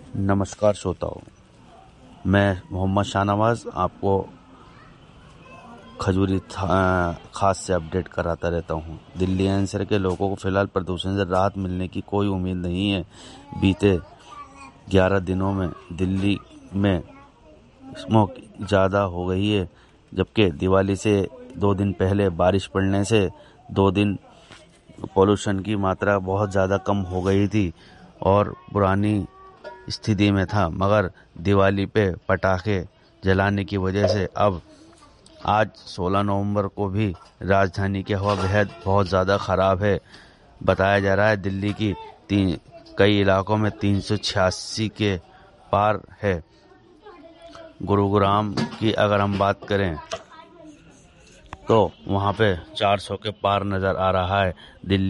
नमस्कार श्रोताओं, मैं मोहम्मद शाहनवाज आपको खजूरी खास से अपडेट कराता रहता हूं। दिल्ली एनसीआर के लोगों को फिलहाल प्रदूषण से राहत मिलने की कोई उम्मीद नहीं है। बीते 11 दिनों में दिल्ली में स्मोक ज़्यादा हो गई है, जबकि दिवाली से 2 दिन पहले बारिश पड़ने से 2 दिन पोल्यूशन की मात्रा बहुत ज़्यादा कम हो गई थी और पुरानी स्थिति में था। मगर दिवाली पे पटाखे जलाने की वजह से अब आज 16 नवंबर को भी राजधानी की हवा बहुत ज़्यादा ख़राब है। बताया जा रहा है दिल्ली की कई इलाकों में 386 के पार है। गुरुग्राम की अगर हम बात करें तो वहाँ पे 400 के पार नज़र आ रहा है।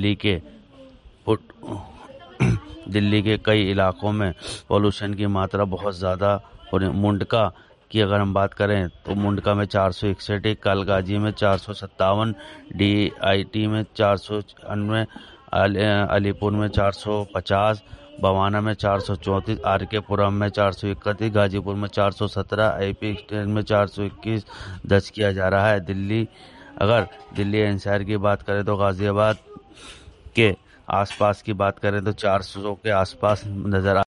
दिल्ली के कई इलाकों में पोल्यूशन की मात्रा बहुत ज़्यादा हो रही है। मुंडका की अगर हम बात करें तो मुंडका में 461, कालकाजी में 457, DIT में 499, अलीपुर में 450, बवाना में 434, RK पुरम में 431, गाजीपुर में 417, IP स्टेट में 421 दर्ज किया जा रहा है। अगर दिल्ली एनसीआर की बात करें तो गाजियाबाद के आसपास की बात करें तो 400 के आसपास नजर